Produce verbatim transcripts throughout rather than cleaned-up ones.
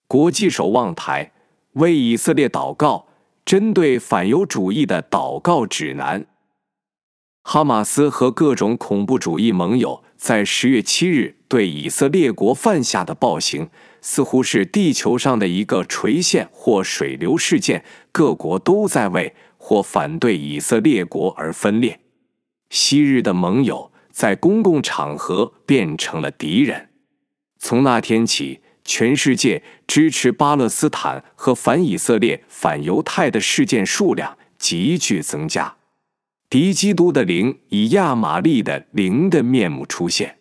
国际守望台，为以色列祷告，针对反犹主义的祷告指南。哈马斯和各种恐怖主义盟友在十月七日对以色列国犯下的暴行，似乎是地球上的一个垂线或水流事件，各国都在为或反对以色列国而分裂。昔日的盟友在公共场合变成了敌人。从那天起，全世界支持巴勒斯坦和反以色列、反犹太的事件数量急剧增加。敌基督的灵以亚玛力的灵的面目出现。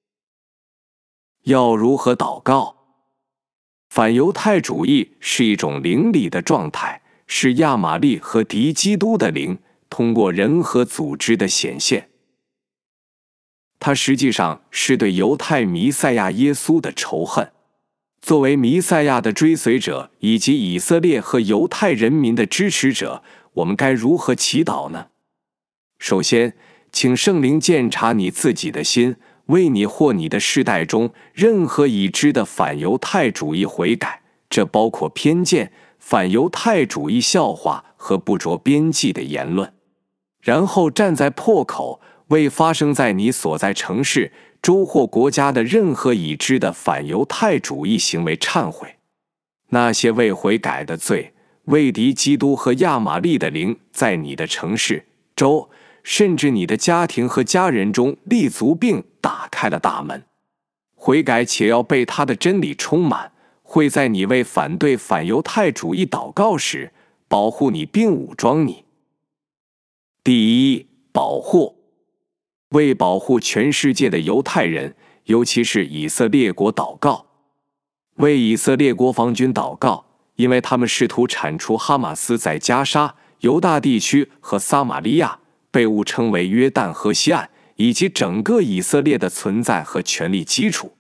要如何祷告？反犹太主义是一种灵里的状态，是亚玛力和敌基督的灵通过人和组织的显现。它实际上是对犹太弥赛亚耶稣的仇恨。作为弥赛亚的追随者以及以色列和犹太人民的支持者，我们该如何祈祷呢？首先，请圣灵鉴察你自己的心，为你或你的世代中任何已知的反犹太主义悔改，这包括偏见、反犹太主义笑话和不着边际的言论。然后站在破口，为发生在你所在城市、州或国家的任何已知的反犹太主义行为忏悔。那些未悔改的罪，为敌基督和亚玛力的灵在你的城市、州，甚至你的家庭和家人中立足并打开了大门。悔改且要被他的真理充满，会在你为反对反犹太主义祷告时保护你并武装你。第一，保护。为保护全世界的犹太人，尤其是以色列国祷告。为以色列国防军祷告，因为他们试图铲除哈马斯在加沙、犹大地区和撒玛利亚，被误称为约旦河西岸，以及整个以色列的存在和权力基础。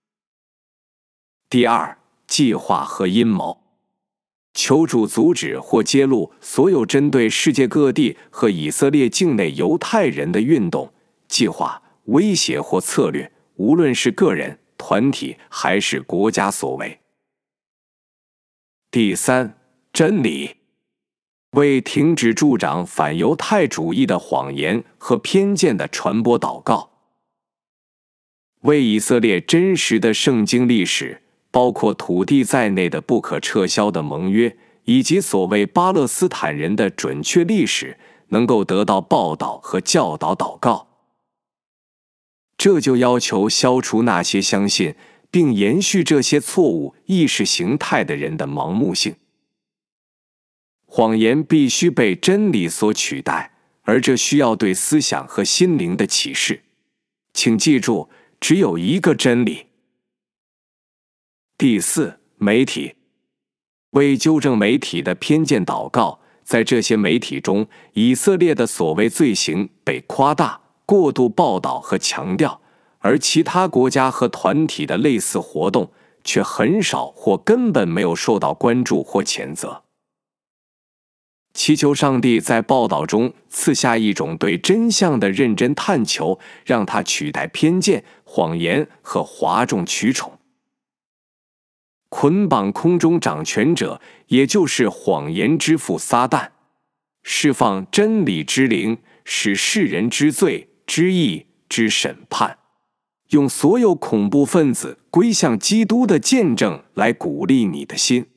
第二，计划和阴谋。求主阻止或揭露所有针对世界各地和以色列境内犹太人的运动、计划、威胁或策略，无论是个人、团体还是国家所为。第三，真理。为停止助长反犹太主义的谎言和偏见的传播祷告。为以色列真实的圣经历史，包括土地在内的不可撤销的盟约，以及所谓巴勒斯坦人的准确历史，能够得到报道和教导祷告。这就要求消除那些相信并延续这些错误意识形态的人的盲目性。谎言必须被真理所取代，而这需要对思想和心灵的启示。请记住，只有一个真理。第四，媒体。为纠正媒体的偏见祷告，在这些媒体中，以色列的所谓罪行被夸大、过度报道和强调，而其他国家和团体的类似活动却很少或根本没有受到关注或谴责。祈求上帝在报道中赐下一种对真相的认真探求，让它取代偏见、谎言和哗众取宠。捆绑空中掌权者，也就是谎言之父撒旦，释放真理之灵，使世人之罪、之义、之审判，用所有恐怖分子归向基督的见证来鼓励你的心。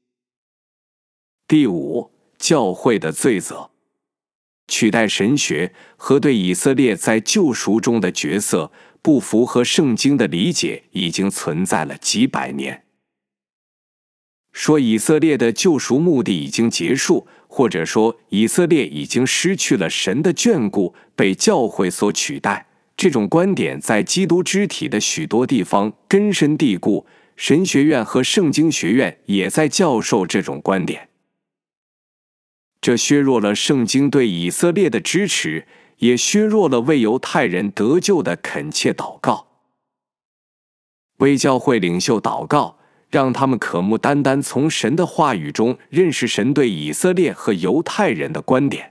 第五，教会的罪责。取代神学和对以色列在救赎中的角色不符合圣经的理解已经存在了几百年。说以色列的救赎目的已经结束，或者说以色列已经失去了神的眷顾，被教会所取代，这种观点在基督肢体的许多地方根深蒂固，神学院和圣经学院也在教授这种观点。这削弱了圣经对以色列的支持，也削弱了为犹太人得救的恳切祷告。为教会领袖祷告，让他们渴慕单单从神的话语中认识神对以色列和犹太人的观点。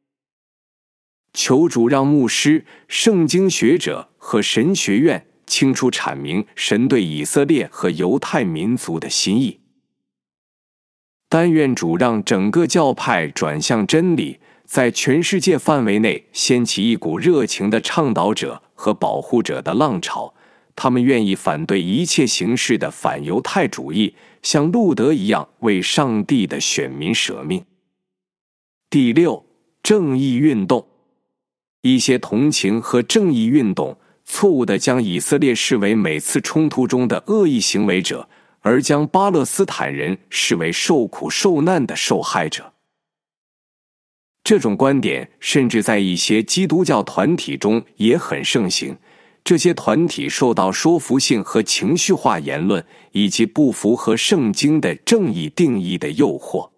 求主让牧师、圣经学者和神学院清楚阐明神对以色列和犹太民族的心意。 但愿主让整个教派转向真理，在全世界范围内掀起一股热情的倡导者和保护者的浪潮，他们愿意反对一切形式的反犹太主义，像路德一样为上帝的选民舍命。第六，正义运动。一些同情和正义运动错误地将以色列视为每次冲突中的恶意行为者，而将巴勒斯坦人视为受苦受难的受害者。这种观点甚至在一些基督教团体中也很盛行，这些团体受到说服性和情绪化言论以及不符合圣经的正义定义的诱惑。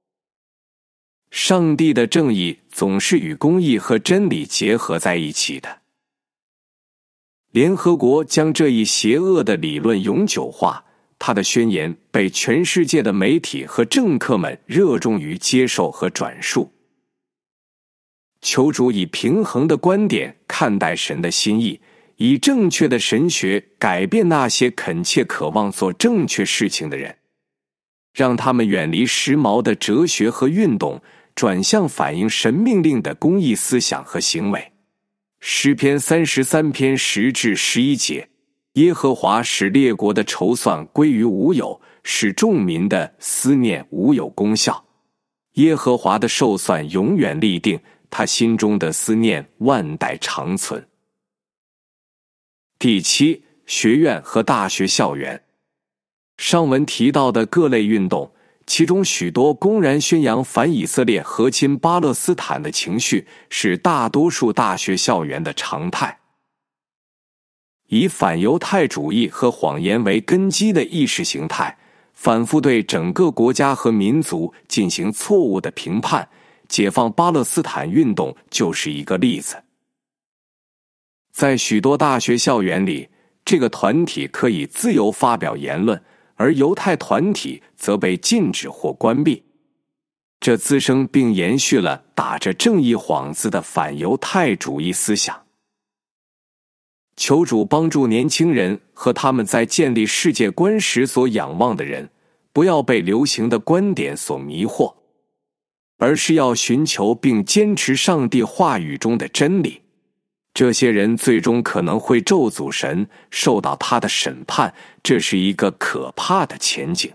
上帝的正义总是与公义和真理结合在一起的。联合国将这一邪恶的理论永久化，他的宣言被全世界的媒体和政客们热衷于接受和转述。求主以平衡的观点看待神的心意，以正确的神学改变那些恳切渴望做正确事情的人，让他们远离时髦的哲学和运动，转向反映神命令的公义思想和行为。诗篇三十三篇十至十一节，耶和华使列国的筹算归于无有，使众民的思念无有功效。耶和华的寿算永远立定，他心中的思念万代长存。第七，学院和大学校园。上文提到的各类运动，其中许多公然宣扬反以色列和亲巴勒斯坦的情绪，是大多数大学校园的常态。以反犹太主义和谎言为根基的意识形态，反复对整个国家和民族进行错误的评判，解放巴勒斯坦运动就是一个例子。在许多大学校园里，这个团体可以自由发表言论，而犹太团体则被禁止或关闭。这滋生并延续了打着正义幌子的反犹太主义思想。求主帮助年轻人和他们在建立世界观时所仰望的人，不要被流行的观点所迷惑，而是要寻求并坚持上帝话语中的真理。这些人最终可能会咒诅神，受到他的审判，这是一个可怕的前景。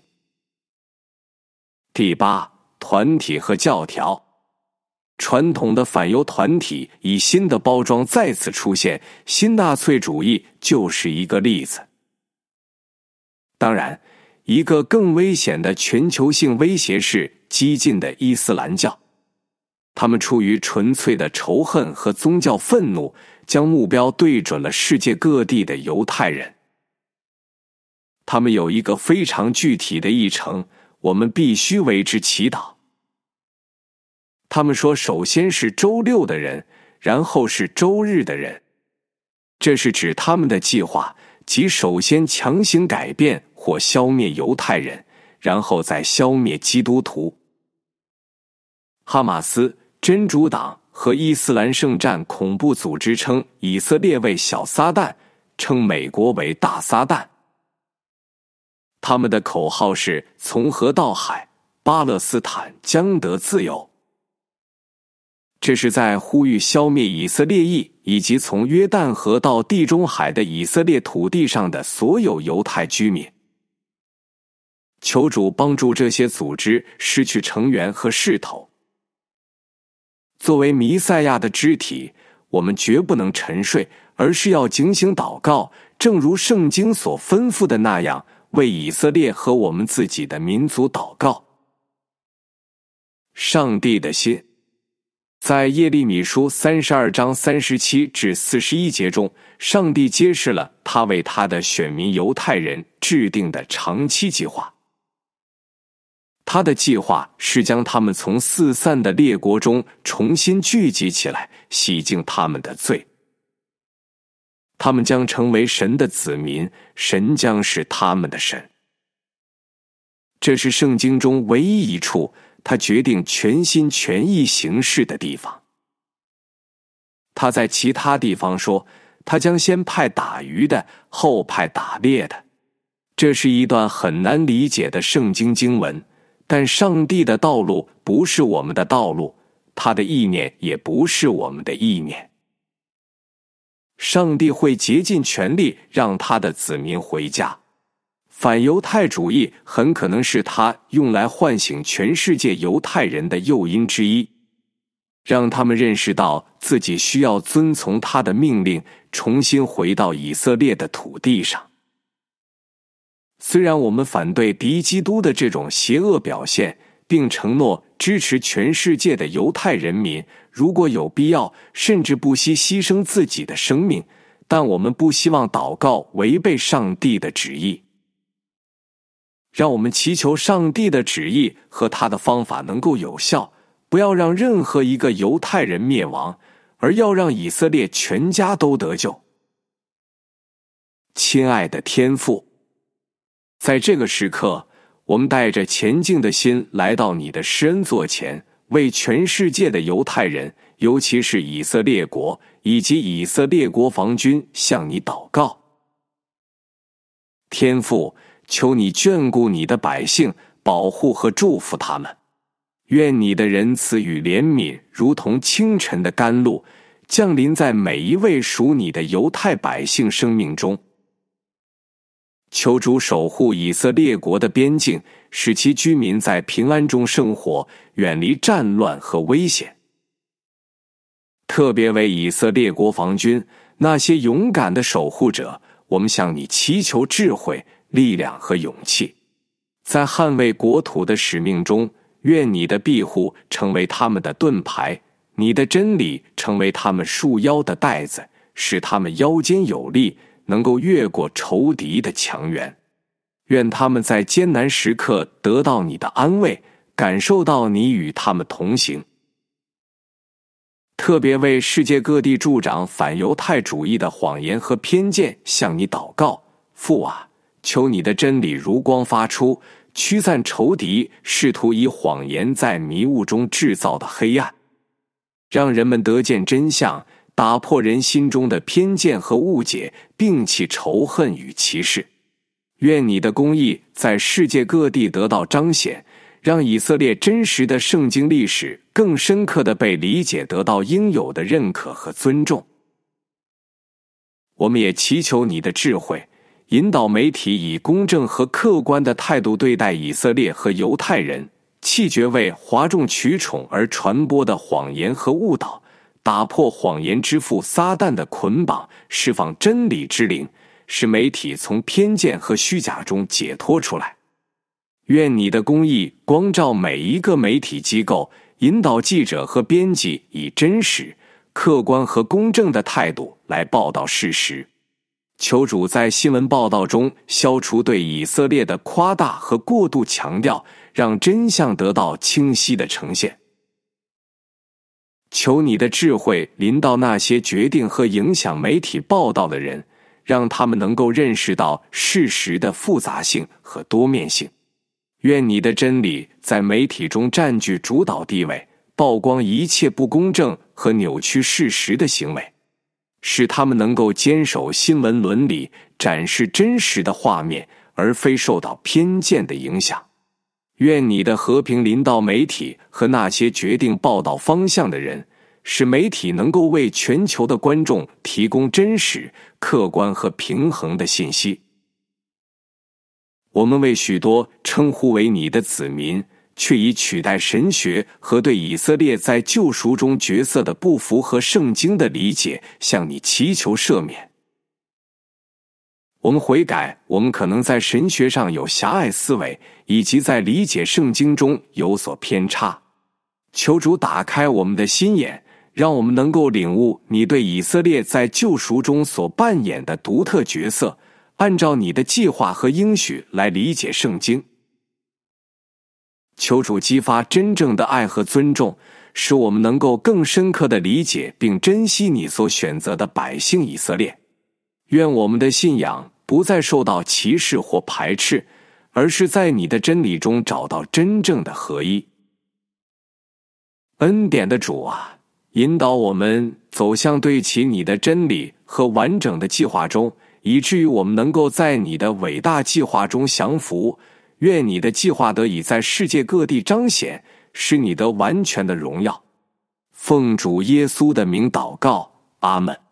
第八，团体和教条。传统的反犹团体以新的包装再次出现，新纳粹主义就是一个例子。当然，一个更危险的全球性威胁是激进的伊斯兰教。他们出于纯粹的仇恨和宗教愤怒，将目标对准了世界各地的犹太人。他们有一个非常具体的议程，我们必须为之祈祷。他们说，首先是周六的人，然后是周日的人。这是指他们的计划，即首先强行改变或消灭犹太人，然后再消灭基督徒。哈马斯、真主党和伊斯兰圣战恐怖组织称以色列为小撒旦，称美国为大撒旦。他们的口号是从河到海，巴勒斯坦将得自由。这是在呼吁消灭以色列裔以及从约旦河到地中海的以色列土地上的所有犹太居民。求主帮助这些组织失去成员和势头。作为弥赛亚的肢体，我们绝不能沉睡，而是要警醒祷告，正如圣经所吩咐的那样，为以色列和我们自己的民族祷告。上帝的心。在耶利米书三十二章三十七至四十一节中，上帝揭示了他为他的选民犹太人制定的长期计划。他的计划是将他们从四散的列国中重新聚集起来，洗净他们的罪。他们将成为神的子民，神将是他们的神。这是圣经中唯一一处他决定全心全意行事的地方。他在其他地方说，他将先派打鱼的，后派打猎的。这是一段很难理解的圣经经文， 但上帝的道路不是我们的道路，他的意念也不是我们的意念。上帝会竭尽全力让他的子民回家。反犹太主义很可能是他用来唤醒全世界犹太人的诱因之一，让他们认识到自己需要遵从他的命令，重新回到以色列的土地上。虽然我们反对敌基督的这种邪恶表现，并承诺支持全世界的犹太人民，如果有必要，甚至不惜牺牲自己的生命，但我们不希望祷告违背上帝的旨意。让我们祈求上帝的旨意和他的方法能够有效，不要让任何一个犹太人灭亡，而要让以色列全家都得救。亲爱的天父，在这个时刻，我们带着虔敬的心来到你的施恩座前，为全世界的犹太人，尤其是以色列国以及以色列国防军向你祷告。天父，求你眷顾你的百姓，保护和祝福他们。愿你的仁慈与怜悯如同清晨的甘露，降临在每一位属你的犹太百姓生命中。求主守护以色列国的边境，使其居民在平安中生活，远离战乱和危险。特别为以色列国防军那些勇敢的守护者，我们向你祈求智慧、力量和勇气，在捍卫国土的使命中，愿你的庇护成为他们的盾牌，你的真理成为他们束腰的带子，使他们腰间有力，能够越过仇敌的强援。愿他们在艰难时刻得到你的安慰，感受到你与他们同行。特别为世界各地助长反犹太主义的谎言和偏见向你祷告。父啊，求你的真理如光发出，驱散仇敌试图以谎言在迷雾中制造的黑暗，让人们得见真相，打破人心中的偏见和误解，摒弃仇恨与歧视。愿你的公义在世界各地得到彰显，让以色列真实的圣经历史更深刻地被理解，得到应有的认可和尊重。我们也祈求你的智慧，引导媒体以公正和客观的态度对待以色列和犹太人，弃绝为哗众取宠而传播的谎言和误导，打破谎言之父撒旦的捆绑，释放真理之灵，使媒体从偏见和虚假中解脱出来。愿你的公义光照每一个媒体机构，引导记者和编辑以真实、客观和公正的态度来报道事实。求主在新闻报道中消除对以色列的夸大和过度强调，让真相得到清晰的呈现。求你的智慧临到那些决定和影响媒体报道的人，让他们能够认识到事实的复杂性和多面性。愿你的真理在媒体中占据主导地位，曝光一切不公正和扭曲事实的行为，使他们能够坚守新闻伦理，展示真实的画面，而非受到偏见的影响。愿你的和平临到媒体和那些决定报道方向的人，使媒体能够为全球的观众提供真实、客观和平衡的信息。我们为许多称呼为你的子民，却以取代神学和对以色列在救赎中角色的不符合圣经的理解，向你祈求赦免。我们悔改，我们可能在神学上有狭隘思维，以及在理解圣经中有所偏差。求主打开我们的心眼，让我们能够领悟你对以色列在救赎中所扮演的独特角色，按照你的计划和应许来理解圣经。求主激发真正的爱和尊重，使我们能够更深刻地理解并珍惜你所选择的百姓以色列。愿我们的信仰不再受到歧视或排斥，而是在你的真理中找到真正的合一。恩典的主啊，引导我们走向对齐你的真理和完整的计划中，以至于我们能够在你的伟大计划中降服。 愿你的计划得以在世界各地彰显，使你得完全的荣耀。奉主耶稣的名祷告，阿们。